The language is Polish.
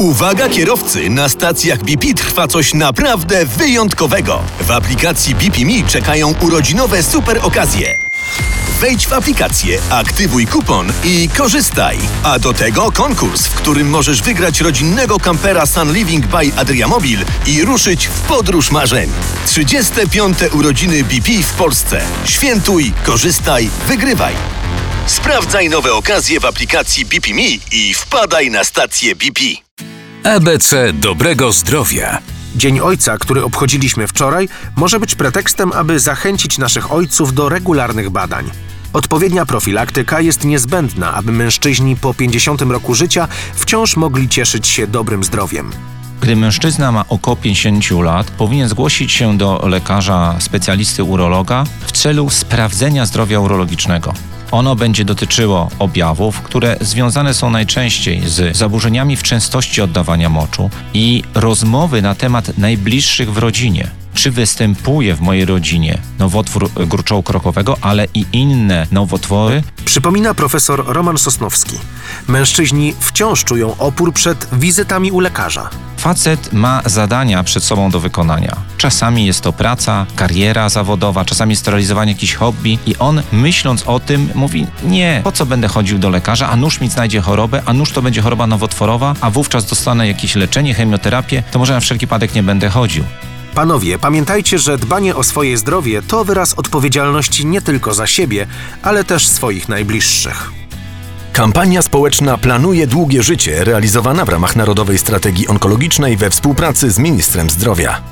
Uwaga kierowcy, na stacjach BP trwa coś naprawdę wyjątkowego. W aplikacji BP.me czekają urodzinowe super okazje. Wejdź w aplikację, aktywuj kupon i korzystaj. A do tego konkurs, w którym możesz wygrać rodzinnego kampera Sun Living by Adriamobil i ruszyć w podróż marzeń. 35. urodziny BP w Polsce. Świętuj, korzystaj, wygrywaj. Sprawdzaj nowe okazje w aplikacji BP.me i wpadaj na stację BP. ABC dobrego zdrowia. Dzień Ojca, który obchodziliśmy wczoraj, może być pretekstem, aby zachęcić naszych ojców do regularnych badań. Odpowiednia profilaktyka jest niezbędna, aby mężczyźni po 50 roku życia wciąż mogli cieszyć się dobrym zdrowiem. Gdy mężczyzna ma około 50 lat, powinien zgłosić się do lekarza specjalisty urologa w celu sprawdzenia zdrowia urologicznego. Ono będzie dotyczyło objawów, które związane są najczęściej z zaburzeniami w częstości oddawania moczu i rozmowy na temat najbliższych w rodzinie. Czy występuje w mojej rodzinie nowotwór gruczołu krokowego, ale i inne nowotwory? Przypomina profesor Roman Sosnowski. Mężczyźni wciąż czują opór przed wizytami u lekarza. Facet ma zadania przed sobą do wykonania. Czasami jest to praca, kariera zawodowa, czasami jest to realizowanie jakichś hobby i on, myśląc o tym, mówi: nie, po co będę chodził do lekarza, a nuż mi znajdzie chorobę, a nuż to będzie choroba nowotworowa, a wówczas dostanę jakieś leczenie, chemioterapię, to może na wszelki wypadek nie będę chodził. Panowie, pamiętajcie, że dbanie o swoje zdrowie to wyraz odpowiedzialności nie tylko za siebie, ale też swoich najbliższych. Kampania społeczna Planuje długie życie, realizowana w ramach Narodowej Strategii Onkologicznej we współpracy z Ministrem Zdrowia.